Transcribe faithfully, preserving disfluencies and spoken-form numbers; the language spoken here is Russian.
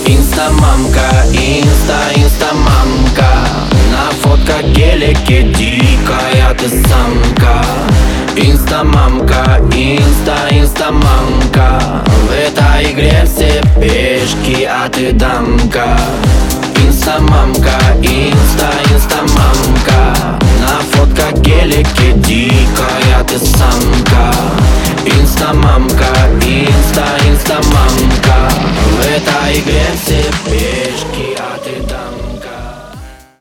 Инстамамка, инста, инстамамка. На фотках гелике дикая ты самка. Инстамамка, инста, инстамамка. В этой игре все пешки, а ты дамка. Инстамамка, инста, инстамамка. На фотках гелике дикая ты самка. Инстамамка, инста, инстамамка. В этой игре все пешки, а ты дамка.